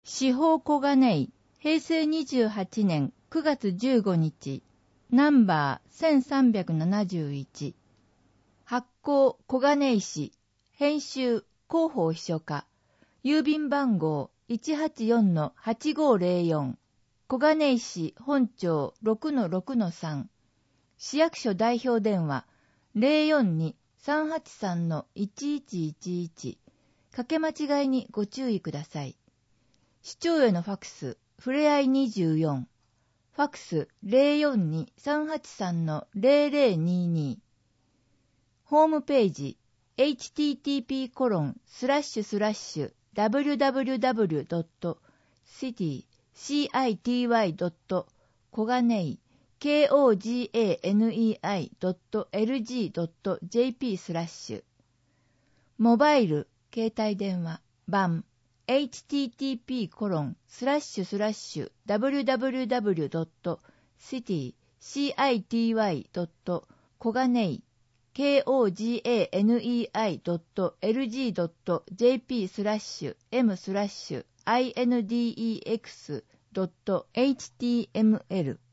司法小金井、平成28年9月15日、ナンバー1371。発行小金井市、編集広報秘書課、郵便番号 184-8504、小金井市本町 6-6-3、市役所代表電話 042-383-1111、かけ間違いにご注意ください。市長へのファクス、ふれあい24、ファクス 042-383-0022、ホームページ http://www.city.koganei.lg.jp/ モバイル、携帯電話、版http://www.city.koganei.lg.jp/m/index.html